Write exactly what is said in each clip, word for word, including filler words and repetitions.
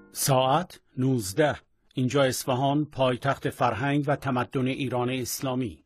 ساعت نوزده. اینجا اصفهان، پایتخت فرهنگ و تمدن ایران اسلامی.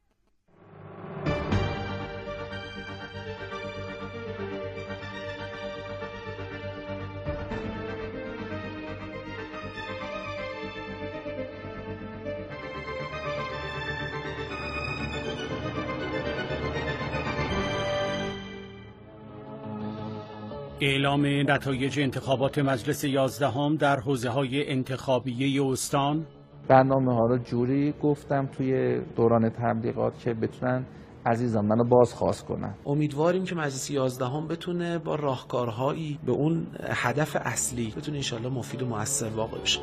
اعلام نتایج انتخابات مجلس یازدهم در حوزه‌های انتخابیه استان. برنامه ها رو جوری گفتم توی دوران تبلیغات که بتونن عزیزان منو بازخواست کنن. امیدواریم که مجلس یازدهم بتونه با راهکارهایی به اون هدف اصلی بتونه انشالله مفید و مؤثر واقع بشه.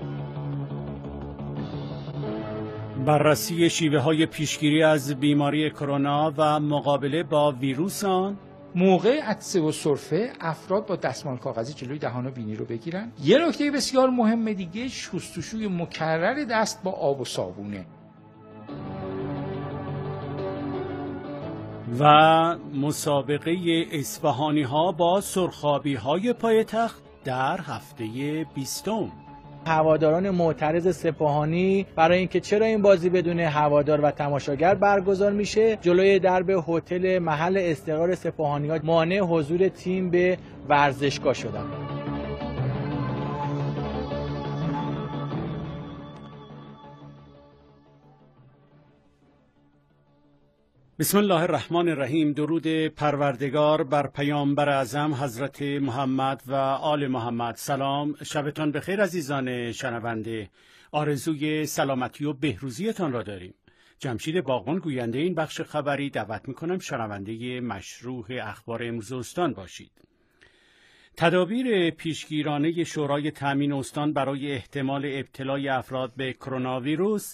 بررسی شیوه‌های پیشگیری از بیماری کرونا و مقابله با ویروس آن. موقع عطسه و سرفه افراد با دستمال کاغذی جلوی دهان و بینی رو بگیرن. یه نکته بسیار مهم دیگه شستشوی مکرر دست با آب و صابونه. و مسابقه اصفهانی ها با سرخابی های پایتخت در هفته بیستم. هواداران معترض سپاهانی برای اینکه چرا این بازی بدون هوادار و تماشاگر برگزار میشه، جلوی درب هتل محل استقرار سپاهانی‌ها مانع حضور تیم به ورزشگاه شدن. بسم الله الرحمن الرحیم. درود پروردگار بر پیامبر اعظم حضرت محمد و آل محمد. سلام، شبتان بخیر عزیزان شنونده. آرزوی سلامتی و بهروزیتان را داریم. جمشید باغبان گوینده این بخش خبری. دعوت میکنم شنونده مشروح اخبار امروز استان باشید. تدابیر پیشگیرانه شورای تامین استان برای احتمال ابتلای افراد به کرونا ویروس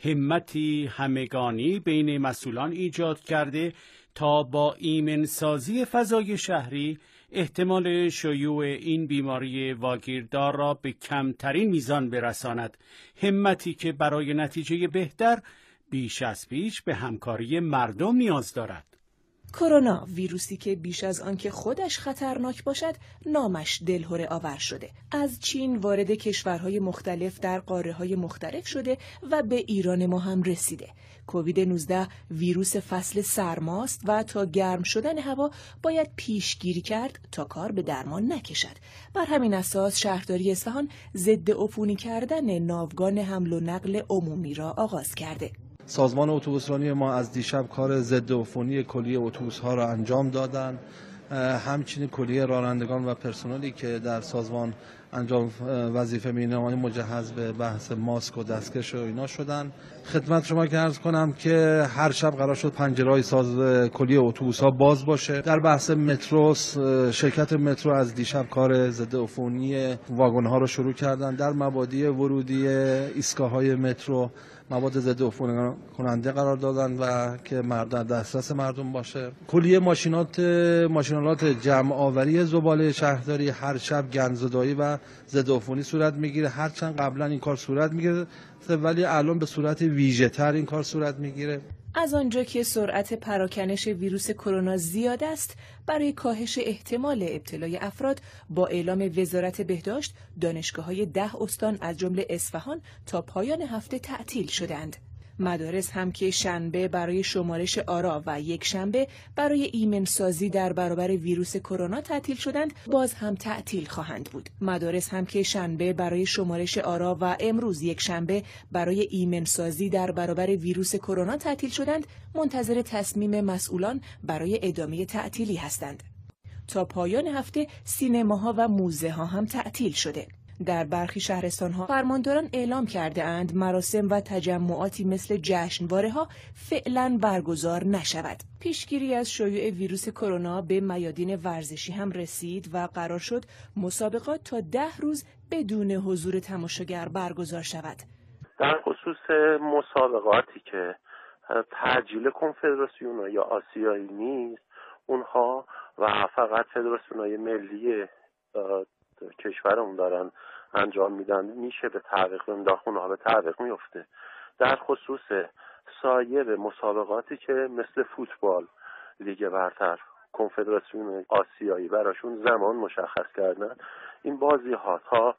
همتی همگانی بین مسئولان ایجاد کرده تا با ایمنسازی فضای شهری احتمال شیوع این بیماری واگیردار را به کمترین میزان برساند. همتی که برای نتیجه بهتر بیش از پیش به همکاری مردم نیاز دارد. کرونا، ویروسی که بیش از آن که خودش خطرناک باشد نامش دلهره آور شده. از چین وارد کشورهای مختلف در قاره‌های مختلف شده و به ایران ما هم رسیده. کووید نوزده ویروس فصل سرماست و تا گرم شدن هوا باید پیشگیری کرد تا کار به درمان نکشد. بر همین اساس شهرداری اصفهان ضد عفونی کردن ناوگان حمل و نقل عمومی را آغاز کرده. سازمان اتوبوسرانی ما از دیشب کار ضد عفونی کلیه اتوبوس‌ها را انجام دادن. همچنین کلیه رانندگان و پرسنلی که در سازمان انجام وظیفه می‌نمایند مجهز به بحث ماسک و دستکش و اینا شدن. خدمت شما که عرض کنم که هر شب قرار شد پنجره‌های ساز کلیه اتوبوس‌ها باز باشه. در بحث مترو، شرکت مترو از دیشب کار ضد عفونی واگن‌ها رو شروع کردن. در مبادی ورودی ایستگاه‌های مترو مواد ضد عفونی کننده قرار دادن و که مردم دسترس مردم باشه. کلیه ماشینات ماشینالات جمع آوری زباله شهرداری هر شب گندزدایی و ضد عفونی صورت میگیره. هرچند قبلا این کار صورت میگیره ولی الان به صورت ویژه تر این کار صورت میگیره. از آنجا که سرعت پراکنش ویروس کرونا زیاد است، برای کاهش احتمال ابتلای افراد با اعلام وزارت بهداشت دانشگاه‌های ده استان از جمله اصفهان تا پایان هفته تعطیل شدند. مدارس هم که شنبه برای شمارش آرا و یک شنبه برای ایمنسازی در برابر ویروس کرونا تعطیل شدند، باز هم تعطیل خواهند بود. مدارس هم که شنبه برای شمارش آرا و امروز یک شنبه برای ایمنسازی در برابر ویروس کرونا تعطیل شدند، منتظر تصمیم مسئولان برای ادامه تعطیلی هستند. تا پایان هفته سینماها و موزه ها هم تعطیل شده. در برخی شهرستان‌ها فرمانداران اعلام کرده اند مراسم و تجمعاتی مثل جشنواره‌ها فعلاً برگزار نشود. پیشگیری از شیوع ویروس کرونا به میادین ورزشی هم رسید و قرار شد مسابقات تا ده روز بدون حضور تماشاگر برگزار شود. در خصوص مسابقاتی که تعجیل کنفدراسیون یا آسیایی نیست، اونها و فقط فدراسیون‌های ملی کشورمون دارن انجام میدن، میشه به تعویق انداخت، اونها به تعویق میفته. در خصوص سایر مسابقاتی که مثل فوتبال، لیگ برتر، کنفدراسیون آسیایی براشون زمان مشخص کردن، این بازی ها تا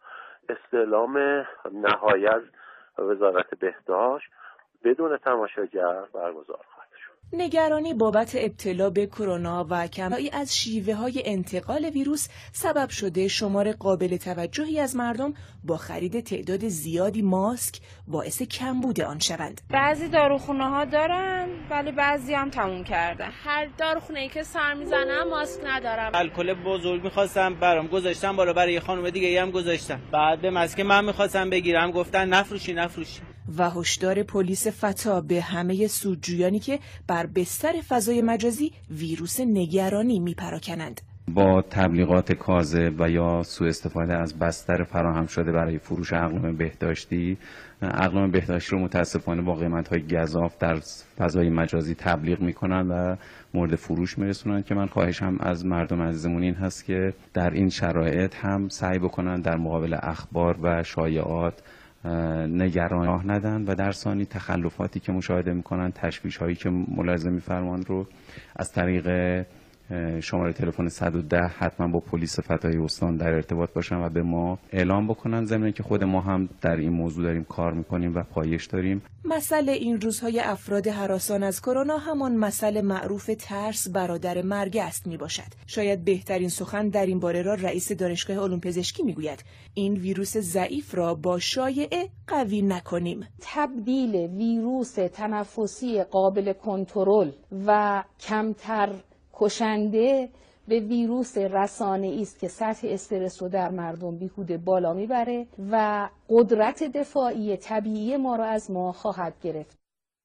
استعلام نهایی از وزارت بهداشت بدون تماشاگر برگزار خواهد شد. نگرانی بابت ابتلا به کرونا و کمایی از شیوه‌های انتقال ویروس سبب شده شمار قابل توجهی از مردم با خرید تعداد زیادی ماسک باعث کمبود آن شوند. بعضی داروخونه‌ها دارن ولی بعضی هم تموم کردن. هر داروخونه‌ای که سر میزنم ماسک ندارم. الکل بزرگ می‌خواستم برام گذاشتم بالا، برای یه خانم دیگه هم گذاشتم. بعد ماسک من می‌خواستم بگیرم گفتن نفروشی نفروشی. و هشدار پلیس فتا به همه سودجویانی که بر بستر فضای مجازی ویروس نگرانی میپراکنند. با تبلیغات کاذب و یا سوء استفاده از بستر فراهم شده برای فروش اقلام بهداشتی، اقلام بهداشتی رو متاسفانه با قیمت‌های گزاف در فضای مجازی تبلیغ میکنن و مورد فروش میرسونن که من خواهشم از مردم عزیزمون این هست که در این شرایط هم سعی بکنن در مقابل اخبار و شایعات نگران راه ندن و در ثانی تخلفاتی که مشاهده میکنن، تشویش هایی که ملاحظه میفرمان رو از طریق شماره تلفن صد و ده حتما با پلیس فتای استان در ارتباط باشن و به ما اعلام بکنن، ضمن که خود ما هم در این موضوع داریم کار میکنیم و پایش داریم. مسئله این روزهای افراد هراسان از کرونا همان مسئله معروف ترس برادر مرگ است میباشد. شاید بهترین سخن در این باره را رئیس دانشگاه علوم پزشکی میگوید. این ویروس ضعیف را با شایعه قوی نکنیم. تبدیل ویروس تنفسی قابل کنترل و کمتر کشنده به ویروس رسانه‌ای است که سطح استرس رو در مردم بیهوده بالا میبره و قدرت دفاعی طبیعی ما را از ما خواهد گرفت.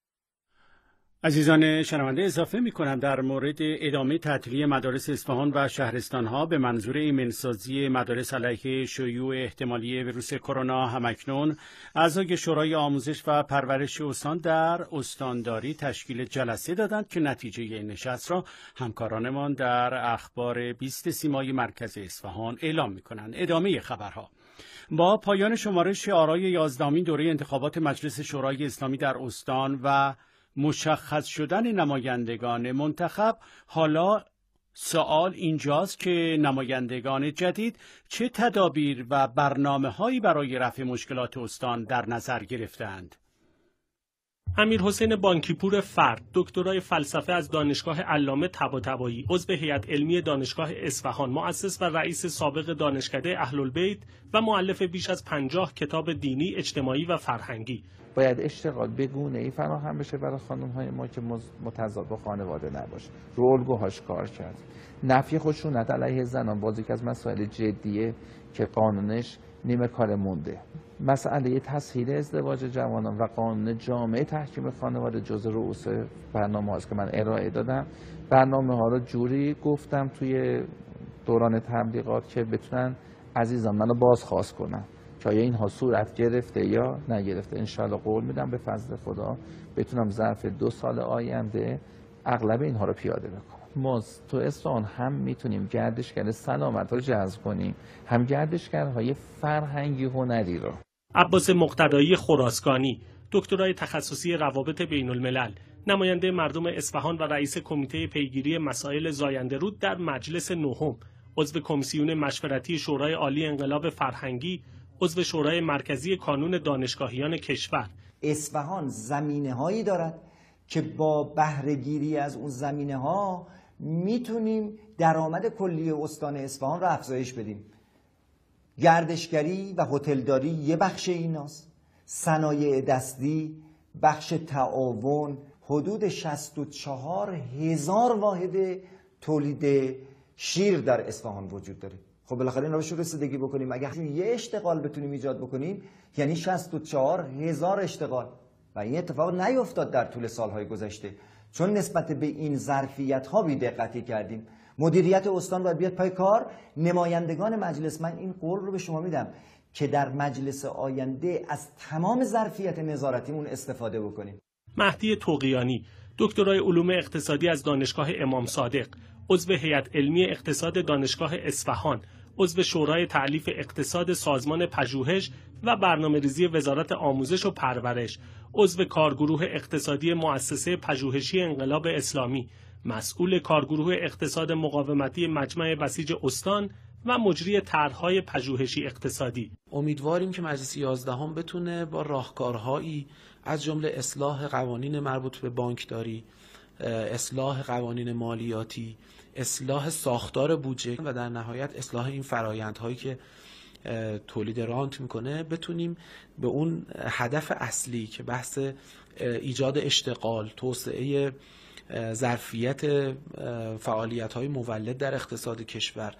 عزیزان شنونده، اضافه می کنم در مورد ادامه تعطیلی مدارس اصفهان و شهرستانها به منظور ایمنسازی مدارس علیه شیوع احتمالی ویروس کرونا همکنون اعضای شورای آموزش و پرورش استان در استانداری تشکیل جلسه دادند که نتیجه این نشست را همکارانمان در اخبار بیست سیمای مرکز اصفهان اعلام می کنند. ادامه خبرها. با پایان شمارش آرای یازدهمین دوره انتخابات مجلس شورای اسلامی در استان و مشخص شدن نمایندگان منتخب، حالا سوال اینجاست که نمایندگان جدید چه تدابیر و برنامه‌هایی برای رفع مشکلات استان در نظر گرفتند. امیرحسین بانکیپور فرد، دکترای فلسفه از دانشگاه علامه طباطبایی، عضو هیئت علمی دانشگاه اصفهان، مؤسس و رئیس سابق دانشکده اهل‌البیت و مؤلف بیش از پنجاه کتاب دینی، اجتماعی و فرهنگی. باید اشتغال به گونه‌ای فراهم بشه برای خانم‌های ما که متضاد با خانواده نباشه. رو الگوهاش کار کرد. نفی خشونت علیه زنان باز یک از مسائل جدیه که قانونش نیمه کار مونده. مسئله تسهیل ازدواج جوانان و قانون جامعه تحکیم خانواده جزء رؤوس برنامه هاست که من ارائه دادم. برنامه ها رو جوری گفتم توی دوران تبلیغات که بتونن عزیزان منو بازخواست کنن که آیا اینها صورت گرفته یا نگرفته. انشالله قول میدم به فضل خدا بتونم ظرف دو سال آینده اغلب اینها رو پیاده بکنم. ما تو اصفهان هم میتونیم گردشگر سلامت رو جذب کنیم، هم گردشگرهای فرهنگی هنری رو. عباس مقتدایی خراسانی، دکترای تخصصی روابط بین الملل، نماینده مردم اصفهان و رئیس کمیته پیگیری مسائل زاینده‌رود در مجلس نهم، عضو کمیسیون مشورتی شورای عالی انقلاب فرهنگی، عضو شورای مرکزی کانون دانشگاهیان کشور. اصفهان زمینه‌هایی دارد که با بهره‌گیری از اون زمینه‌ها میتونیم درآمد کلی استان اصفهان رو افزایش بدیم. گردشگری و هتلداری یه بخش ایناست، صنایع دستی، بخش تعاون، حدود شصت و چهار هزار واحد تولید شیر در اصفهان وجود داره. خب بالاخره این رو بهش رسیدگی بکنیم. اگر یه اشتغال بتونیم ایجاد بکنیم یعنی شصت و چهار هزار اشتغال و این اتفاق نیفتاد در طول سالهای گذشته چون نسبت به این ظرفیت‌ها بی‌دقتی کردیم. مدیریت استان باید بیاد پای کار. نمایندگان مجلس، من این قول رو به شما میدم که در مجلس آینده از تمام ظرفیت نظارتیمون استفاده بکنیم. مهدی طغیانی، دکترای علوم اقتصادی از دانشگاه امام صادق، عضو هیئت علمی اقتصاد دانشگاه اصفهان، عضو شورای تألیف اقتصاد سازمان پژوهش و برنامه‌ریزی وزارت آموزش و پرورش، عضو کارگروه اقتصادی مؤسسه پژوهشی انقلاب اسلامی، مسئول کارگروه اقتصاد مقاومتی مجمع بسیج استان و مجری طرح‌های پژوهشی اقتصادی. امیدواریم که مجلس یازدهم بتونه با راهکارهایی از جمله اصلاح قوانین مربوط به بانکداری، اصلاح قوانین مالیاتی، اصلاح ساختار بودجه و در نهایت اصلاح این فرآیندهایی که تولید رانت میکنه بتونیم به اون هدف اصلی که بحث ایجاد اشتغال، توسعه ظرفیت فعالیت‌های مولد در اقتصاد کشور،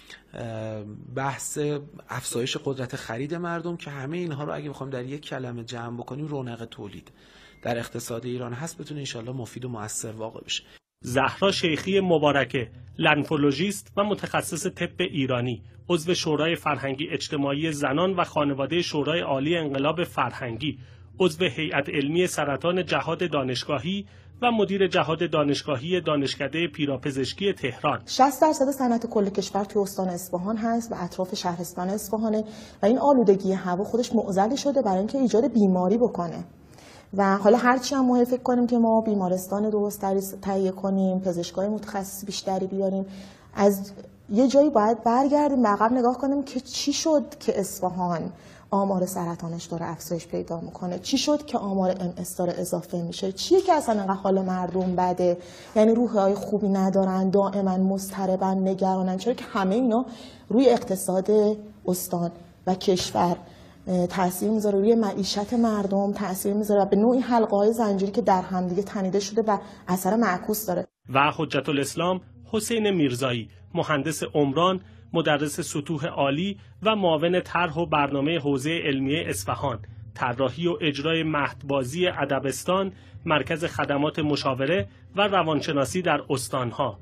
بحث افزایش قدرت خرید مردم، که همه اینها رو اگه بخوایم در یک کلمه جمع بکنیم رونق تولید در اقتصاد ایران هست، بتونه انشالله مفید و مؤثر واقع بشه. زهرا شیخی مبارکه، لنفولوژیست و متخصص طب ایرانی، عضو شورای فرهنگی اجتماعی زنان و خانواده شورای عالی انقلاب فرهنگی، عضو هیئت علمی سرطان جهاد دانشگاهی و مدیر جهاد دانشگاهی دانشکده پیراپزشکی تهران. شصت درصد صنعت کل کشور توی استان اصفهان هست و اطراف شهرستان اصفهانه و این آلودگی هوا خودش معضلی شده برای اینکه ایجاد بیماری بکنه. و حالا هرچی هم ما فکر کنیم که ما بیمارستان درست‌تری تهیه کنیم، پزشکای متخصص بیشتری بیاریم، از یه جایی باید برگردیم به عقب نگاه کنیم که چی شد که اصفهان آمار سرطانش داره افزایش پیدا میکنه، چی شد که آمار ام اس داره اضافه میشه، چیه که اصلا انقدر حال مردم بده، یعنی روحهای خوبی ندارن، دائما مضطربن، نگرانن، چرا که همه اینا روی اقتصاد استان و کشور تأثیر میذاره، روی معیشت مردم تأثیر میذاره و به نوعی حلقه های زنجیری که در هم دیگه تنیده شده و اثر معکوس داره. و حجت الاسلام حسین میرزایی، مهندس عمران، مدرس سطوح عالی و معاون طرح و برنامه حوزه علمیه اصفهان، طراحی و اجرای مهدبازی ادبستان، مرکز خدمات مشاوره و روانشناسی در استانها.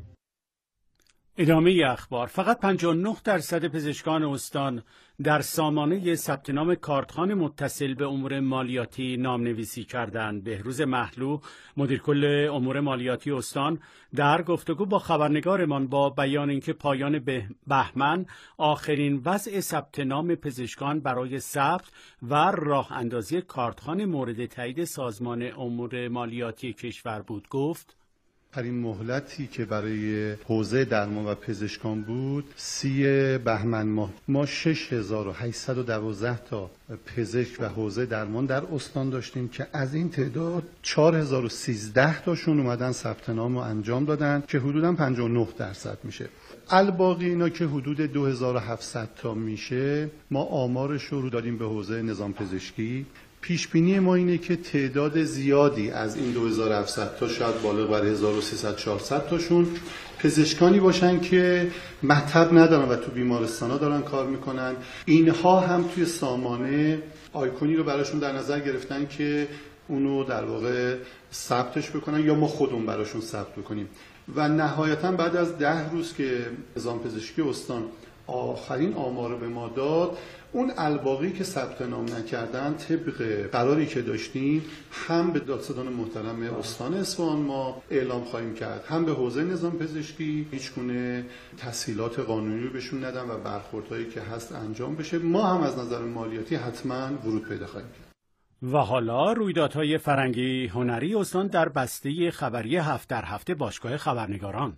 ادامه اخبار. فقط پنجاه و نه درصد پزشکان استان در سامانه ثبت نام کارتخوان متصل به امور مالیاتی نامنویسی کردند. بهروز محلو، مدیر کل امور مالیاتی استان، در گفتگو با خبرنگارمان با بیان اینکه پایان بهمن آخرین وضع ثبت نام پزشکان برای ثبت و راه اندازی کارتخوان مورد تایید سازمان امور مالیاتی کشور بود، گفت آخرین مهلتی که برای حوزه درمان و پزشکان بود سی بهمن ماه ما شش هزار و هشتصد و دوازده تا پزشک و حوزه درمان در استان داشتیم که از این تعداد چهار هزار و سیزده تاشون اومدن ثبت نام رو انجام دادن که حدوداً پنجاه و نه درصد میشه. الباقی اینا که حدود دو هزار و هفتصد تا میشه ما آمارش رو دادیم به حوزه نظام پزشکی. پیش بینی ما اینه که تعداد زیادی از این دو هزار و هفتصد تا شاید بالغ بر هزار و سیصد چهارصد تاشون پزشکانی باشن که مطب ندارن و تو بیمارستانا دارن کار میکنن. اینها هم توی سامانه آیکونی رو براشون در نظر گرفتن که اونو در واقع ثبتش بکنن یا ما خودمون براشون ثبت بکنیم. و نهایتا بعد از ده روز که نظام پزشکی استان آخرین آمار رو به ما داد، اون الباقی که ثبت نام نکردن طبق قراری که داشتیم هم به دادستان محترم استان اصفهان ما اعلام خواهیم کرد، هم به حوزه نظام پزشکی هیچ گونه تسهیلات قانونی رو بهشون ندن و برخوردهایی که هست انجام بشه. ما هم از نظر مالیاتی حتما ورود پیدا خواهیم کرد. و حالا رویدادهای فرهنگی هنری استان در بسته خبری هفت در هفته باشگاه خبرنگاران.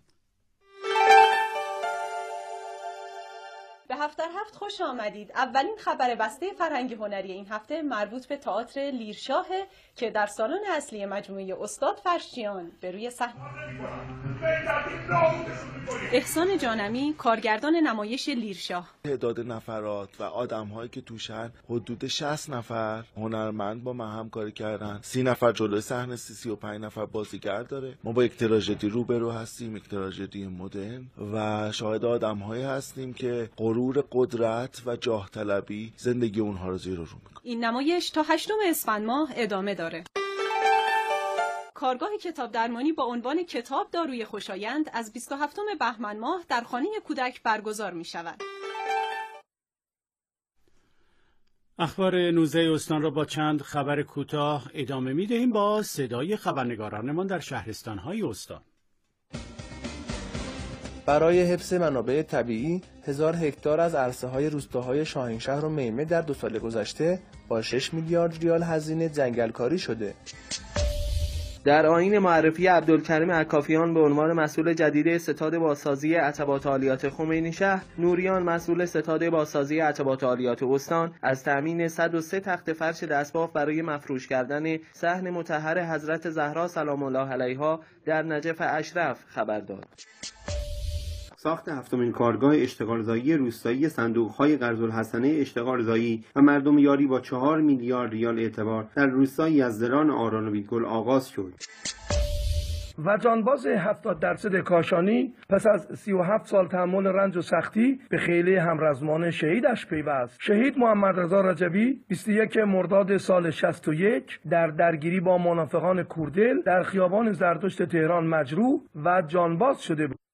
به هفت در هفت خوش آمدید. اولین خبر بسته فرهنگی هنری این هفته مربوط به تئاتر لیرشاه که در سالن اصلی مجموعه استاد فرشچیان به روی صحنه. احسان جانمی، کارگردان نمایش لیرشاه. تعداد نفرات و آدم‌هایی که توشن حدود شصت نفر هنرمند با من همکاری کردن. سی نفر جلوی صحنه، سی و پنج نفر بازیگر داره. ما با یک تراژدی روبرو هستیم، یک تراژدی مدرن و شاهد آدم‌هایی هستیم که غرور قدرت و جاه طلبی زندگی اونها رو زیر و رو میکنه. این نمایش تا هشتم اسفند ماه ادامه داره. کارگاه کتاب درمانی با عنوان کتاب داروی خوشایند از بیست و هفتم بهمن ماه در خانه کودک برگزار می شود. اخبار نوزده استان را با چند خبر کوتاه ادامه می دهیم با صدای خبرنگارانمان در شهرستان‌های استان. برای حفظ منابع طبیعی، هزار هکتار از عرصه‌های روستاهای شاهینشهر و میمه در دو سال گذشته با شش میلیارد ریال هزینه جنگلکاری شده. در آیین معرفی عبدالکریم عکافیان به عنوان مسئول جدید ستاد بازسازی عتبات عالیات خمینی شهر، نوریان مسئول ستاد بازسازی عتبات عالیات استان از تامین صد و سه تخت فرش دستباف برای مفروش کردن صحن مطهر حضرت زهرا سلام الله علیها در نجف اشرف خبر داد. ساخت هفتمین کارگاه اشتغالزایی روستایی صندوق‌های قرض‌الحسنه اشتغالزایی و مردم یاری با چهار میلیارد ریال اعتبار در روستای یزدران آران و بیدگل آغاز شد. و جانباز هفتاد درصد کاشانی پس از سی و هفت سال تحمل رنج و سختی به خیلی همرزمان شهیدش پیوست. شهید محمد رضا رجبی بیست و یک مرداد سال شصت و یک در درگیری با منافقان کوردل در خیابان زردشت تهران مجروح و جانباز شده بود.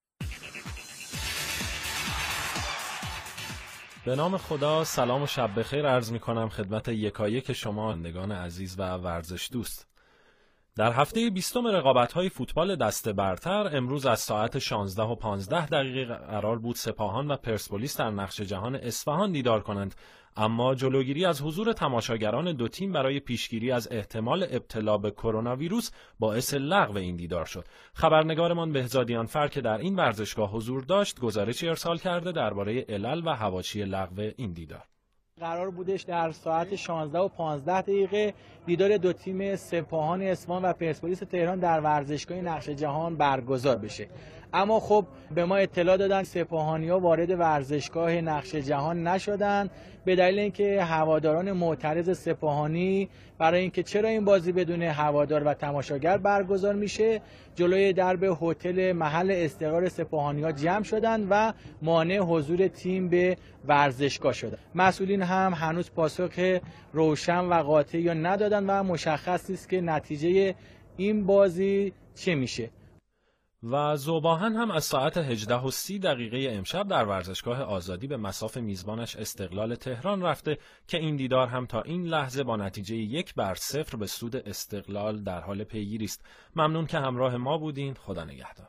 به نام خدا، سلام و شب بخیر عرض می کنم خدمت یکایک شما شنوندگان عزیز و ورزش دوست. در هفته بیستم رقابت‌های فوتبال دسته برتر امروز از ساعت شانزده و پانزده دقیقه قرار بود سپاهان و پرسپولیس در نقش جهان اصفهان دیدار کنند، اما جلوگیری از حضور تماشاگران دو تیم برای پیشگیری از احتمال ابتلا به کرونا ویروس باعث لغو این دیدار شد. خبرنگارمان بهزادیان فر که در این ورزشگاه حضور داشت گزارشی ارسال کرده درباره علل و حواشی لغو این دیدار. قرار بودش در ساعت شانزده و پانزده دقیقه دیدار دو تیم سپاهان اصفهان و پرسپولیس تهران در ورزشگاه نقش جهان برگزار بشه، اما خب به ما اطلاع دادن سپاهانی‌ها وارد ورزشگاه نقش جهان نشدن به دلیل اینکه هواداران معترض سپاهانی برای اینکه چرا این بازی بدون هوادار و تماشاگر برگزار میشه جلوی درب هتل محل استقرار سپاهانی‌ها جمع شدند و مانع حضور تیم به ورزشگاه شدند. مسئولین هم هنوز پاسخ روشن و قاطعی ندادن و مشخص نیست که نتیجه این بازی چه میشه. و ذوباهن هم از ساعت هجده و سی دقیقه امشب در ورزشگاه آزادی به مصاف میزبانش استقلال تهران رفته که این دیدار هم تا این لحظه با نتیجه یک بر صفر به سود استقلال در حال پیگیری است. ممنون که همراه ما بودین. خدا نگهدار.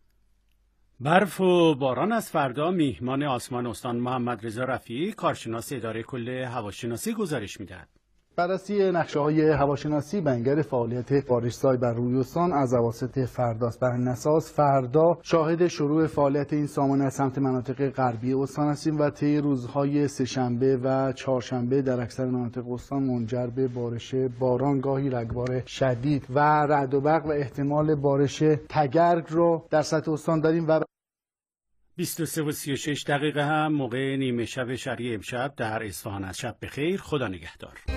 برف و باران از فردا میهمان آسمان استان محمد رضا رفیعی کارشناس اداره کل هواشناسی گزارش میدهد. بررسی نقشه‌های هواشناسی بنگر فعالیت بارش‌زای بر روی استان از اواسط فرداست. بر این اساس فردا شاهد شروع فعالیت این سامانه از سمت مناطق غربی استان هستیم و طی روزهای سه‌شنبه و چهارشنبه در اکثر مناطق استان منجر به بارش باران گاهی رگبار شدید و رعد و برق و احتمال بارش تگرگ رو در سطح استان داریم. و بیست و سه و سی و شش دقیقه هم موقع نیمه شب شرعی امشب در اصفهان است. شب بخیر. خدا نگهدار.